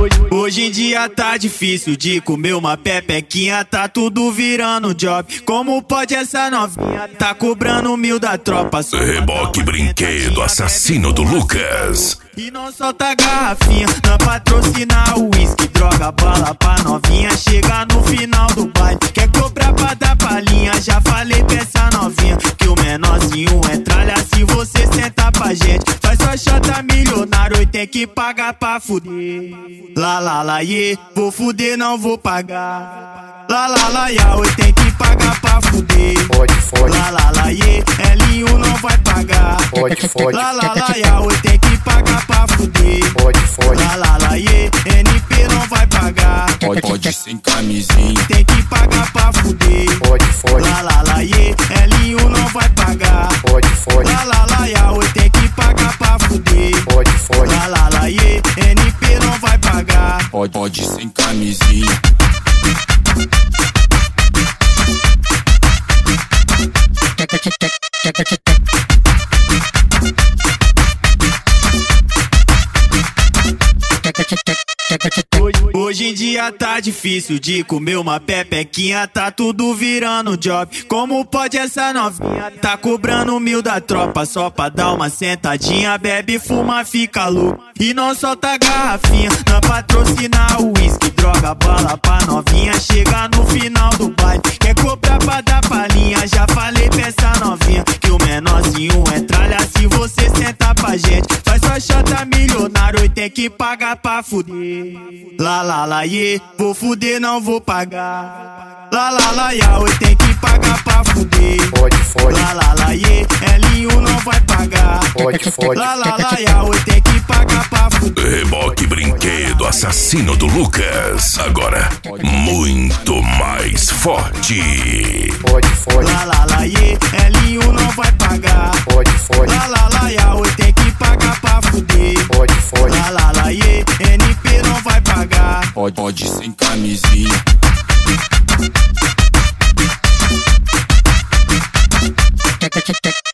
Hoje em dia tá difícil de comer uma pepequinha, tá tudo virando job. Como pode essa novinha tá cobrando 1000 da tropa? Reboque Brinquedo, assassino do Lucas. E não solta garrafinha, não patrocinar o uísque, droga, bala pra novinha. Chega no final do baile, quer cobrar pra dar palhinha. Já falei pra essa novinha que o menorzinho é tralha. Se você sentar pra gente, faz só xota milionário e tem que pagar pra fuder. Lá, lá, lá, yeah, vou fuder, não vou pagar. Lá, lá, lá, yeah, oi, tem que pagar pra fuder. Fode. Lá, lá, lá, yeah, Elinho não vai pagar. Fode. Lá, lá, lá, yeah, oi, tem que pagar pra fuder. Fode. Lá, lá, lá, yeah, NP não vai pagar. Pode sem camisinha. Tem que pagar pra fuder. Fode. Lá, lá, lá, yeah, Elinho não vai pagar. Fode. Lá, lá, lá, yeah, oi, tem que pagar pra fuder. Fode. Lá, lá, lá, yeah, NP não vai pagar. Pode sem camisinha. Hoje em dia tá difícil de comer uma pepequinha, tá tudo virando job. Como pode essa novinha tá cobrando 1000 da tropa? Só pra dar uma sentadinha, bebe, fuma, fica louco. E não solta garrafinha, não patrocinar o uísque, droga, bala pra novinha. Chega no final do baile, quer cobrar pra dar palhinha. Já falei pra essa novinha que o menorzinho é tralha. Se você sentar pra gente, faz só xota milionário e tem que pagar pra fuder. Lá, lá, lá, yeah, vou fuder, não vou pagar. Lá, lá, lá, yeah, oi, tem que pagar pra fuder. Fode. Lá, lá, lá, yeah, Elinho não vai pagar. Fode. Lá, lá, lá, yeah, oi, tem que pagar pra fuder. Reboque Brinquedo, assassino do Lucas. Agora, muito mais forte. Fode. Lá, lá, lá, yeah, Elinho não vai pagar. Fode. Lá, lá, lá, yeah, oi, tem que pagar pra fuder. Fode. Lá, lá, lá, yeah, NP não vai pagar. Pode sem camisinha. Check.